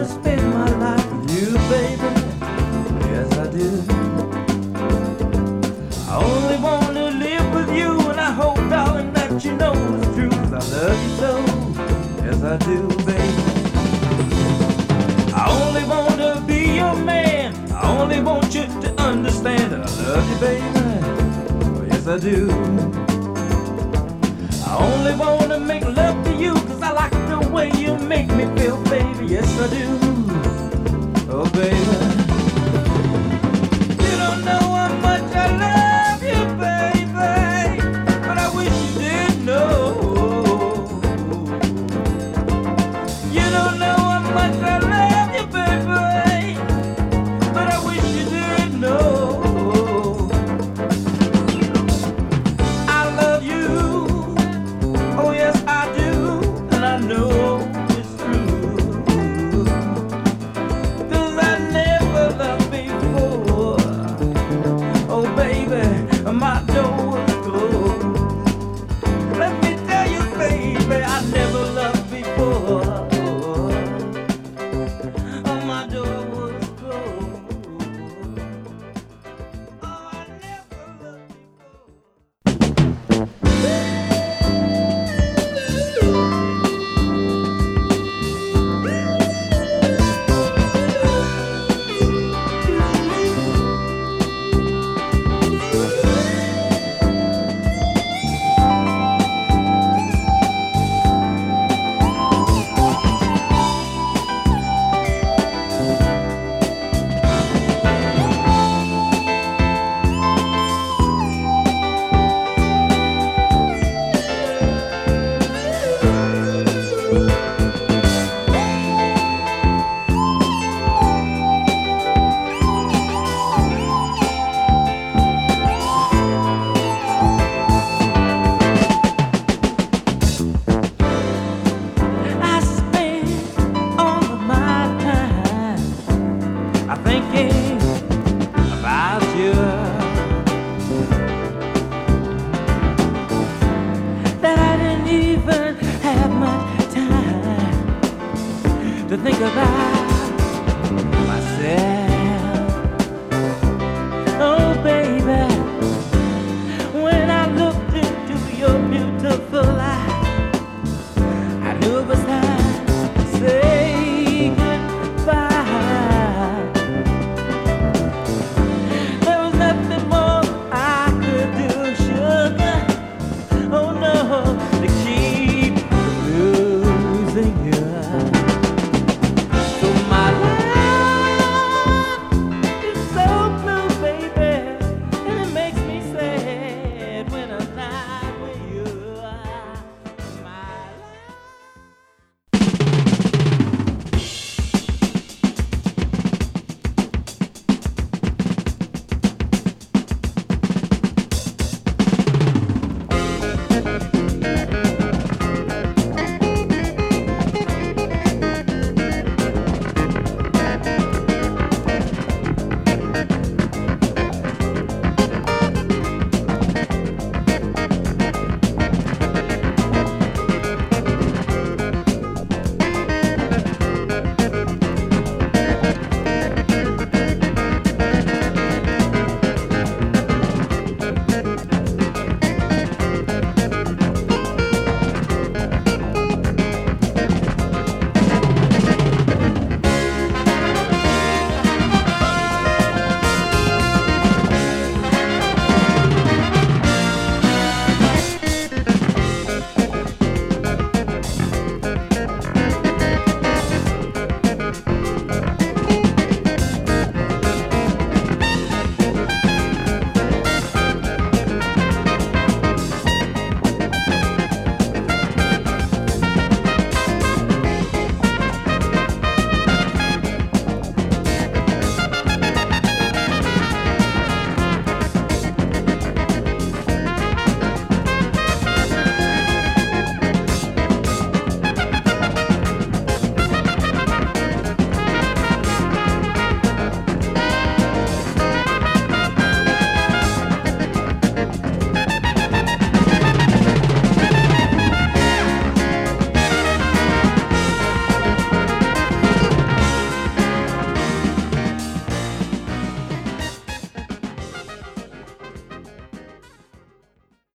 spend my life with you, baby. Yes, I do. I only want to live with you, and I hope, darling, that you know it's true. 'Cause I love you so. Yes, I do, baby. I only want to be your man. I only want you to understand that I love you, baby. Oh, yes, I do. I only want to make love to you 'cause I like the way you make me feel, baby. Yes, I do. Oh, baby. You don't know how much I love you, baby, but I wish you did know. You don't know how much I love you, baby, but I wish you did know. I love you. Oh yes, I do, and I know it's true. 'Cause I never loved before. Oh baby, my door was closed. Let me tell you, baby, I never loved before. Oh, my door was closed. Oh, I never loved before. I spend all of my time thinking about you. That I didn't even have much time to think about myself. Oh, baby, when I looked into your beautiful eyes, I knew it was time to say goodbye. There was nothing more I could do, sugar. Oh no, to keep losing you.